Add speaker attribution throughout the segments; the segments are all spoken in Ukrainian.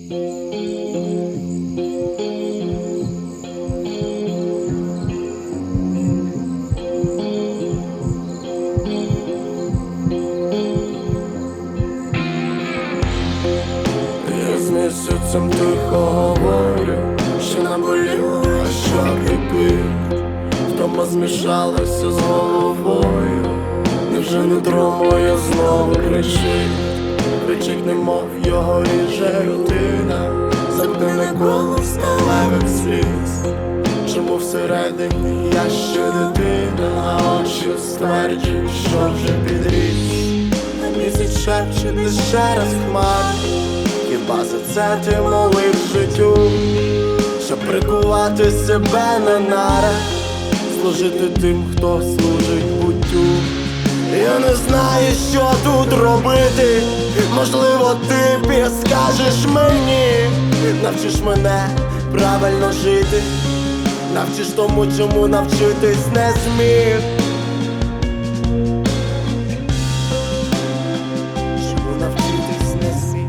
Speaker 1: Місяцем тихо говорю, що наболіло, а що кипить. Втома змішалася з головою. Невже нутро моє знову кричить? Кричить, немов його ріже рутина. Замкнене коло сталевих сліз. Чому всередині я ще дитина, а очі стверджують, що вже підріс. А місяць шепче десь ще раз хмар. Хіба за це ти молив життю, щоб прикувати себе на нарах, служити тим, хто служить буттю? Я не знаю, що тут робити. Можливо, ти підскажеш мені, навчиш мене правильно жити, навчиш тому, чому навчитись не зміг. Чому навчитись не зміг?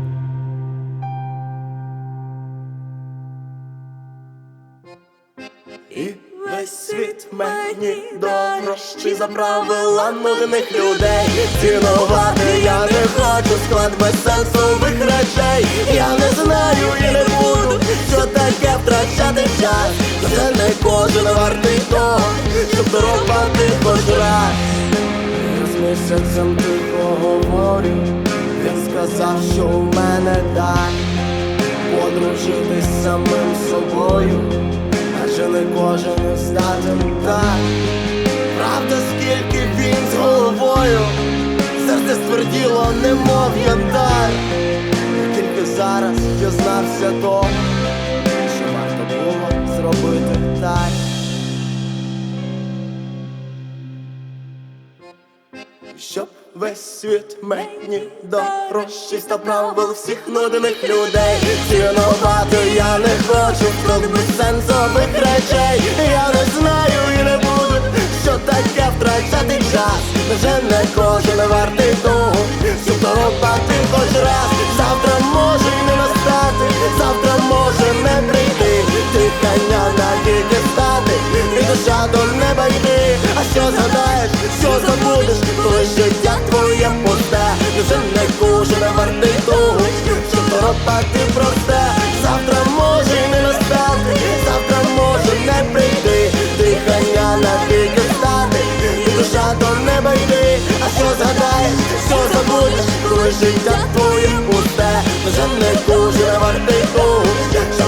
Speaker 1: І весь світ мені дорожчий за правила нудних людей. Цінувати я не хочу склад безсенсових речей. Я не знаю і не буду, що таке втрачати час. Вже не кожен вартий того, щоб дорогати хоч раз. Я з місяцем тихо говорю. Він сказав, що у мене дар подружитись самим собою, адже не кожен здатен так. Правда, скільки він з головою, серце стверділо, немов янтар. І тільки зараз дізнався того, що варто було зробити так. Щоб весь світ мені дорожчий став правил всіх нудних людей. Цінувати я не хочу строк безсенсових речей. Я не знаю і не буду, що таке втрачати час. Вже не кожен вартий того, щоб дорогати хоч раз. Завтра може й не настати, завтра може не прийти. Дихання навіки стати, і душа до неба йти. А що згадаєш, що забудеш, коли життя твоє пусте? Вже не кожен вартий того, щоб дорогати просте. Завтра може й не настати, завтра може не прийти. Дихання навіки стати, і душа до неба йти. А що згадаєш, що забудеш, коли життя твоє пусте? Вже не кожен вартий того,